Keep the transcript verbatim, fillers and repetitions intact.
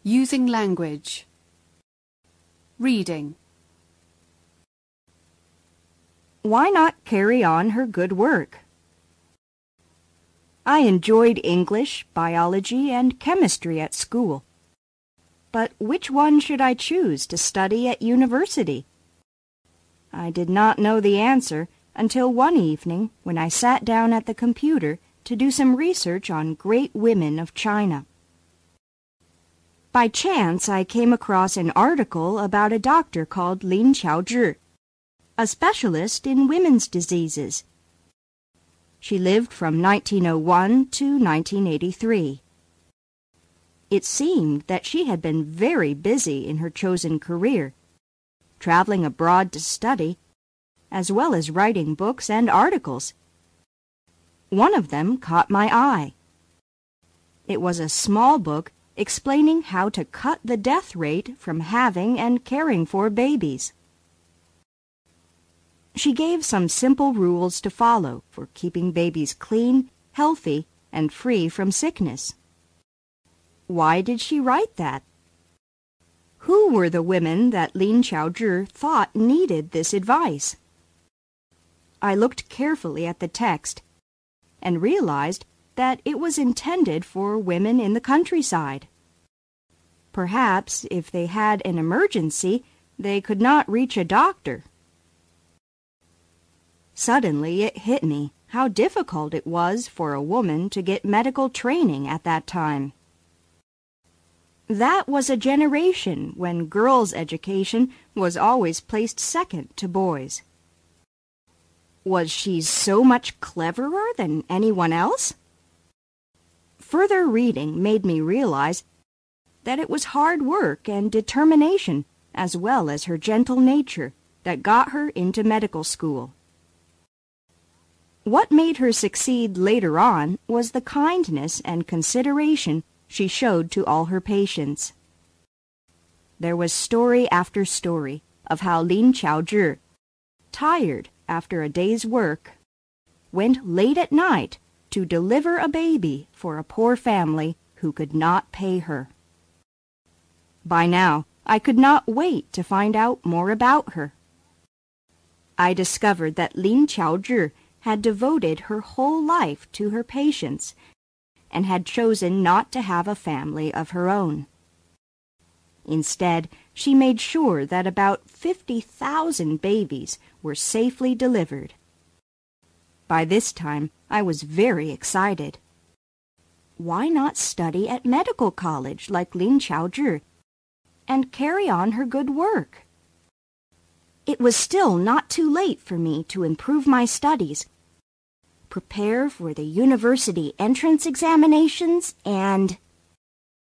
Using language. Reading. Why not carry on her good work? I enjoyed English, biology, and chemistry at school. But which one should I choose to study at university? I did not know the answer until one evening when I sat down at the computer to do some research on great women of China. By chance, I came across an article about a doctor called Lin Qiaozhi, a specialist in women's diseases. She lived from nineteen oh one to nineteen eighty-three. It seemed that she had been very busy in her chosen career, traveling abroad to study, as well as writing books and articles. One of them caught my eye. It was a small book explaining how to cut the death rate from having and caring for babies. She gave some simple rules to follow for keeping babies clean, healthy, and free from sickness. Why did she write that? Who were the women that Lin Qiaozhi thought needed this advice? I looked carefully at the text and realized that it was intended for women in the countryside. Perhaps if they had an emergency, they could not reach a doctor. Suddenly it hit me how difficult it was for a woman to get medical training at that time. That was a generation when girls' education was always placed second to boys. Was she so much cleverer than anyone else? Further reading made me realize that it was hard work and determination, as well as her gentle nature, that got her into medical school. What made her succeed later on was the kindness and consideration she showed to all her patients. There was story after story of how Lin Qiaozhi, tired after a day's work, went late at night to deliver a baby for a poor family who could not pay her. By now, I could not wait to find out more about her. I discovered that Lin Qiaozhi had devoted her whole life to her patients and had chosen not to have a family of her own. Instead, she made sure that about fifty thousand babies were safely delivered. By this time, I was very excited. Why not study at medical college like Lin Qiaozhi and carry on her good work? It was still not too late for me to improve my studies, prepare for the university entrance examinations, and